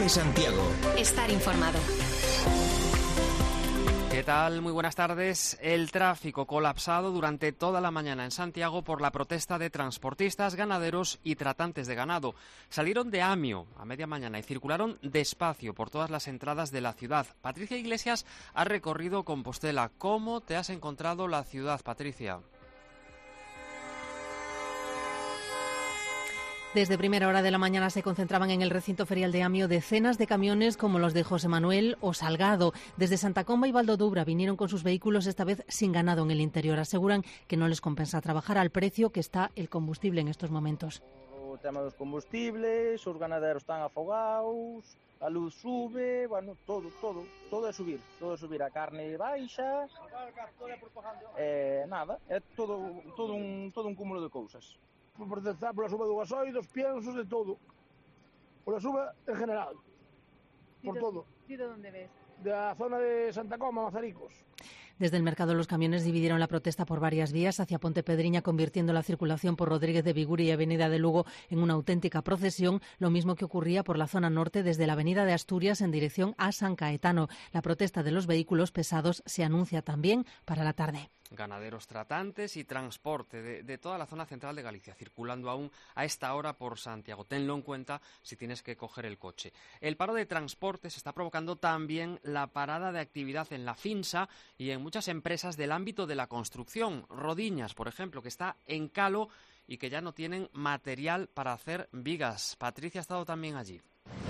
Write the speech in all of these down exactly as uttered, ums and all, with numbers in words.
de Santiago. Estar informado. ¿Qué tal? Muy buenas tardes. El tráfico colapsado durante toda la mañana en Santiago por la protesta de transportistas, ganaderos y tratantes de ganado. Salieron de Amio a media mañana y circularon despacio por todas las entradas de la ciudad. Patricia Iglesias ha recorrido Compostela. ¿Cómo te has encontrado la ciudad, Patricia? Desde primera hora de la mañana se concentraban en el recinto ferial de Amio decenas de camiones como los de José Manuel o Salgado. Desde Santa Comba y Valdodubra vinieron con sus vehículos, esta vez sin ganado en el interior. Aseguran que no les compensa trabajar al precio que está el combustible en estos momentos. O tema dos combustibles, os ganaderos están afogados, a luz sube, bueno, todo, todo, todo é subir, todo é subir, a carne baixa, eh, nada, é todo, todo, un, todo un cúmulo de cousas. Por protestar pola suba do gasoil, dos piensos, de todo. Pola suba en general. Por todo. ¿Y de dónde ves? De la zona de Santa Coma, Mazaricos. Desde el mercado los camiones dividieron la protesta por varias vías hacia Pontepedriña, convirtiendo la circulación por Rodríguez de Viguri y Avenida de Lugo en una auténtica procesión, lo mismo que ocurría por la zona norte desde la Avenida de Asturias en dirección a San Caetano. La protesta de los vehículos pesados se anuncia también para la tarde. Ganaderos, tratantes y transporte de, de toda la zona central de Galicia, circulando aún a esta hora por Santiago. Tenlo en cuenta si tienes que coger el coche. El paro de transportes está provocando también la parada de actividad en la Finsa y en muchas empresas del ámbito de la construcción. Rodiñas, por ejemplo, que está en calo y que ya no tienen material para hacer vigas. Patricia ha estado también allí.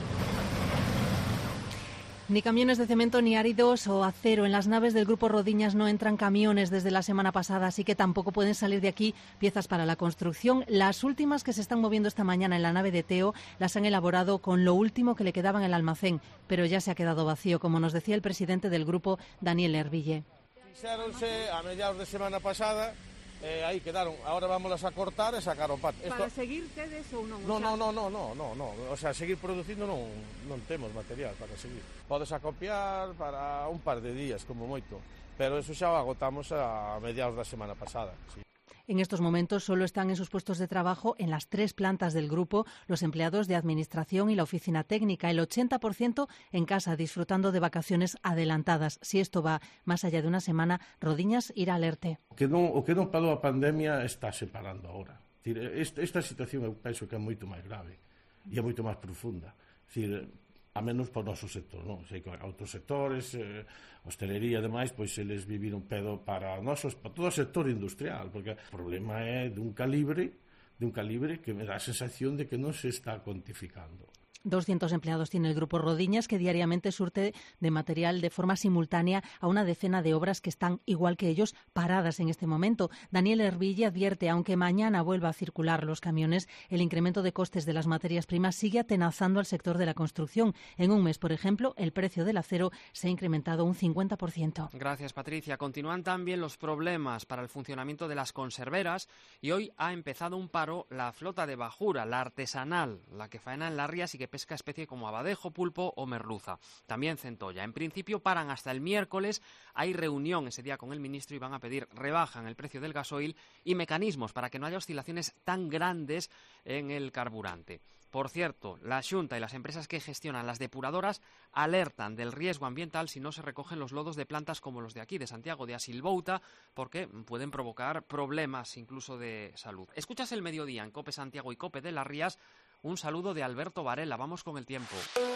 Ni camiones de cemento, ni áridos o acero. En las naves del Grupo Rodiñas no entran camiones desde la semana pasada, así que tampoco pueden salir de aquí piezas para la construcción. Las últimas que se están moviendo esta mañana en la nave de Teo las han elaborado con lo último que le quedaba en el almacén, pero ya se ha quedado vacío, como nos decía el presidente del grupo, Daniel Herville. Fixéronse a mediados de semana pasada, eh, aí quedaron, ahora vámonos a cortar e sacar o pat. Para Esto... seguir tedes ou non? No, no, no, no, no, no, no, o sea, seguir producindo non, non temos material para seguir. Podes acopiar para un par de días, como moito, pero eso xa o agotamos a mediados da semana pasada, sí. En estos momentos solo están en sus puestos de trabajo en las tres plantas del grupo los empleados de administración y la oficina técnica, el ochenta por ciento en casa disfrutando de vacaciones adelantadas. Si esto va más allá de una semana, Rodiñas irá al ERTE. O que non, o que non parou a pandemia está separando agora. Esta, esta situación eu penso que é moito máis grave e é moito máis profunda. Decir, a menos para o noso sector, non? Sei que outros sectores, eh, hostelería e demais, pois eles viviron pedo para nosos, para todo o sector industrial, porque o problema é dun calibre, dun calibre que me dá a sensación de que non se está cuantificando. doscientos empleados tiene el Grupo Rodiñas, que diariamente surte de material de forma simultánea a una decena de obras que están, igual que ellos, paradas en este momento. Daniel Herville advierte, aunque mañana vuelva a circular los camiones, el incremento de costes de las materias primas sigue atenazando al sector de la construcción. En un mes, por ejemplo, el precio del acero se ha incrementado un cincuenta por ciento. Gracias, Patricia. Continúan también los problemas para el funcionamiento de las conserveras y hoy ha empezado un paro la flota de bajura, la artesanal, la que faena en las rías y que pesca especie como abadejo, pulpo o merluza. También centolla. En principio paran hasta el miércoles. Hay reunión ese día con el ministro y van a pedir rebaja en el precio del gasoil y mecanismos para que no haya oscilaciones tan grandes en el carburante. Por cierto, la Xunta y las empresas que gestionan las depuradoras alertan del riesgo ambiental si no se recogen los lodos de plantas como los de aquí, de Santiago, de Asilbouta, porque pueden provocar problemas incluso de salud. Escuchas el mediodía en COPE Santiago y COPE de las Rías. Un saludo de Alberto Varela. Vamos con el tiempo.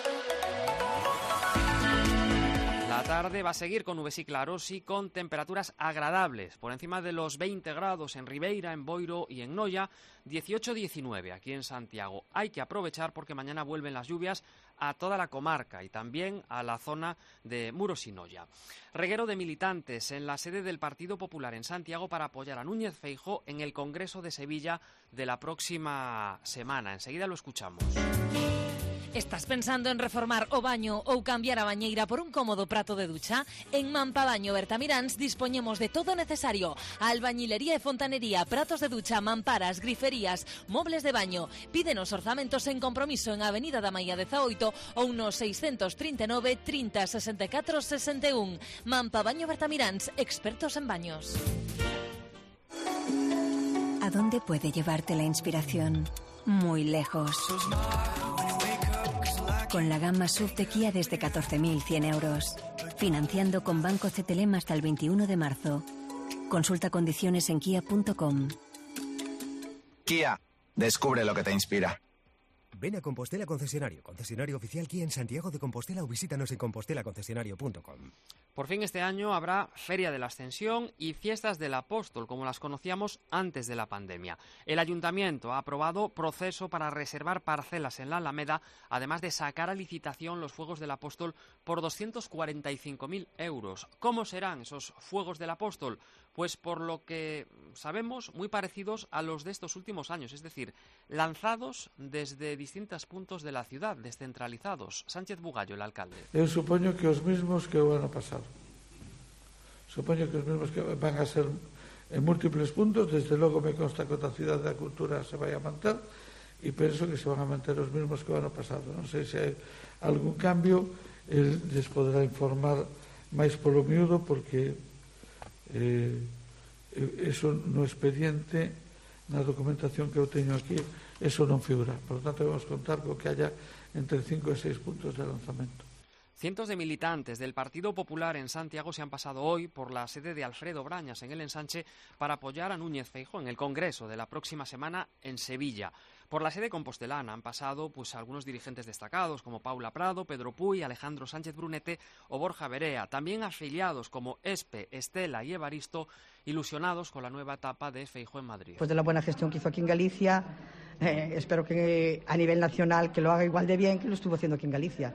La tarde va a seguir con nubes y claros y con temperaturas agradables, por encima de los veinte grados en Ribeira, en Boiro y en Noia, dieciocho diecinueve aquí en Santiago. Hay que aprovechar porque mañana vuelven las lluvias a toda la comarca y también a la zona de Muros y Noia. Reguero de militantes en la sede del Partido Popular en Santiago para apoyar a Núñez Feijóo en el Congreso de Sevilla de la próxima semana. Enseguida lo escuchamos. Estás pensando en reformar o baño ou cambiar a bañeira por un cómodo prato de ducha? En Mampabaño Bertamiráns dispoñemos de todo necesario: albañilería e fontanería, pratos de ducha, mamparas, griferías, mobles de baño. Pídenos orzamentos en compromiso en Avenida da Maía dezaoito ou no seiscentos trinta e nove, trinta, sesenta e catro, sesenta e un. Mampabaño Bertamiráns, expertos en baños. ¿A dónde puede llevarte la inspiración? Muy lejos. con la gama S U V de Kia desde catorce mil cien euros. Financiando con Banco C T L M hasta el veintiuno de marzo. Consulta condiciones en kia punto com. Kia, descubre lo que te inspira. Ven a Compostela Concesionario, concesionario oficial Kia en Santiago de Compostela o visítanos en compostela concesionario punto com. Por fin este año habrá Feria de la Ascensión y Fiestas del Apóstol, como las conocíamos antes de la pandemia. El Ayuntamiento ha aprobado proceso para reservar parcelas en la Alameda, además de sacar a licitación los Fuegos del Apóstol por doscientos cuarenta y cinco mil euros. ¿Cómo serán esos Fuegos del Apóstol? Pues por lo que sabemos, muy parecidos a los de estos últimos años, es decir, lanzados desde distintos puntos de la ciudad, descentralizados. Sánchez Bugallo, el alcalde. Eu supoño que os mismos que o ano pasado. Supoño que os mismos que van a ser en múltiples puntos. Desde logo me consta que a Cidade da Cultura se vai a manter e penso que se van a manter os mismos que o ano pasado. Non sei se hai algún cambio, el les poderá informar máis polo miúdo, porque eh, eso no expediente, na documentación que eu teño aquí, eso non figura. Por lo tanto, vamos contar co que haya entre cinco e seis puntos de lanzamento. Cientos de militantes del Partido Popular en Santiago se han pasado hoy por la sede de Alfredo Brañas en el Ensanche para apoyar a Núñez Feijóo en el Congreso de la próxima semana en Sevilla. Por la sede compostelana han pasado pues algunos dirigentes destacados como Paula Prado, Pedro Puy, Alejandro Sánchez Brunete o Borja Berea. También afiliados como Espe, Estela y Evaristo, ilusionados con la nueva etapa de Feijóo en Madrid. Pues de la buena gestión que hizo aquí en Galicia, eh, espero que a nivel nacional que lo haga igual de bien que lo estuvo haciendo aquí en Galicia.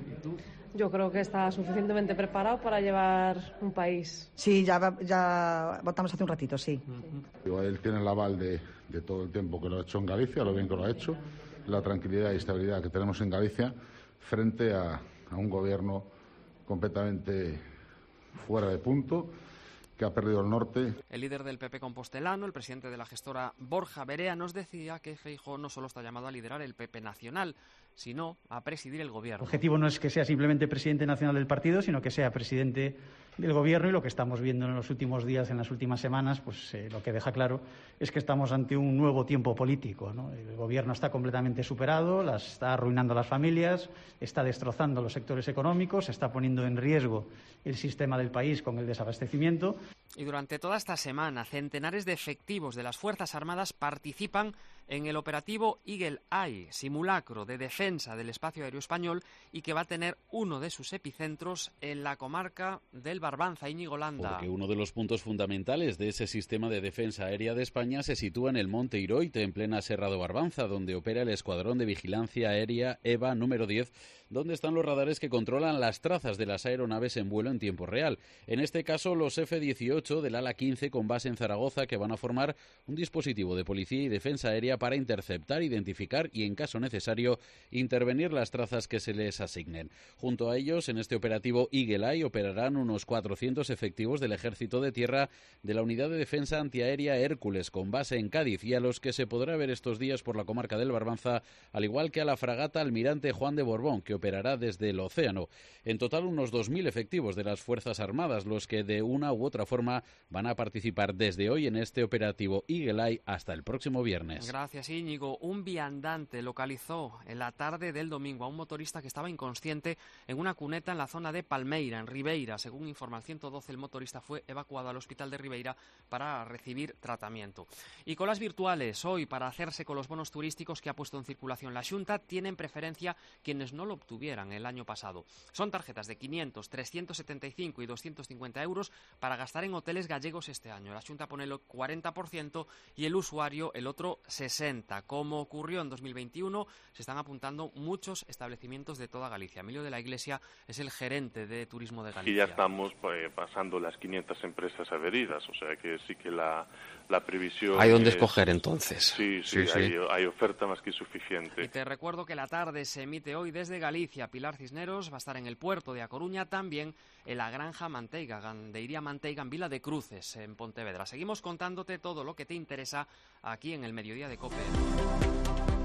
Yo creo que está suficientemente preparado para llevar un país. Sí, ya, ya votamos hace un ratito, sí. Uh-huh. Él tiene el aval de, de todo el tiempo que lo ha hecho en Galicia, lo bien que lo ha hecho, la tranquilidad y estabilidad que tenemos en Galicia frente a, a un gobierno completamente fuera de punto, que ha perdido el norte. El líder del P P compostelano, el presidente de la gestora Borja Berea, nos decía que Feijóo no solo está llamado a liderar el P P nacional, sino a presidir el gobierno. El objetivo no es que sea simplemente presidente nacional del partido, sino que sea presidente del gobierno, y lo que estamos viendo en los últimos días, en las últimas semanas, pues eh, lo que deja claro es que estamos ante un nuevo tiempo político, ¿no? El gobierno está completamente superado, las, está arruinando a las familias, está destrozando los sectores económicos, está poniendo en riesgo el sistema del país con el desabastecimiento. Y durante toda esta semana, centenares de efectivos de las Fuerzas Armadas participan en el operativo Eagle Eye, simulacro de defensa del espacio aéreo español y que va a tener uno de sus epicentros en la comarca del Barbanza, Íñigo Landa. Porque uno de los puntos fundamentales de ese sistema de defensa aérea de España se sitúa en el Monte Iroite, en plena Serra do Barbanza, donde opera el Escuadrón de Vigilancia Aérea EVA número diez, donde están los radares que controlan las trazas de las aeronaves en vuelo en tiempo real. En este caso, los F dieciocho del ala quince con base en Zaragoza, que van a formar un dispositivo de policía y defensa aérea para interceptar, identificar y, en caso necesario, intervenir las trazas que se les asignen. Junto a ellos, en este operativo Eagle Eye operarán unos cuatrocientos efectivos del Ejército de Tierra de la Unidad de Defensa Antiaérea Hércules, con base en Cádiz, y a los que se podrá ver estos días por la comarca del Barbanza, al igual que a la fragata Almirante Juan de Borbón, que operará desde el océano. En total, unos dos mil efectivos de las Fuerzas Armadas, los que de una u otra forma van a participar desde hoy en este operativo Eagle Eye hasta el próximo viernes. Gracias, Íñigo. Un viandante localizó en la tarde del domingo a un motorista que estaba inconsciente en una cuneta en la zona de Palmeira, en Ribeira. Según informa el ciento doce, el motorista fue evacuado al hospital de Ribeira para recibir tratamiento. Y colas virtuales hoy para hacerse con los bonos turísticos que ha puesto en circulación la Xunta tienen preferencia quienes no lo obtuvieran el año pasado. Son tarjetas de quinientos, trescientos setenta y cinco y doscientos cincuenta euros para gastar en hoteles gallegos este año. La Xunta pone el cuarenta por ciento y el usuario el otro sesenta por ciento. Como ocurrió en dos mil veintiuno, se están apuntando muchos establecimientos de toda Galicia. Emilio de la Iglesia es el gerente de Turismo de Galicia. Y ya estamos pues, pasando las quinientas empresas adheridas, o sea que sí que la, la previsión... Hay donde es... escoger entonces. Sí, sí, sí, hay, sí. hay oferta más que suficiente. Y te recuerdo que la tarde se emite hoy desde Galicia. Pilar Cisneros va a estar en el puerto de A Coruña, también en la Granja Manteiga, Gandeiría Manteiga en Vila de Cruces, en Pontevedra. Seguimos contándote todo lo que te interesa aquí en el Mediodía de COPE.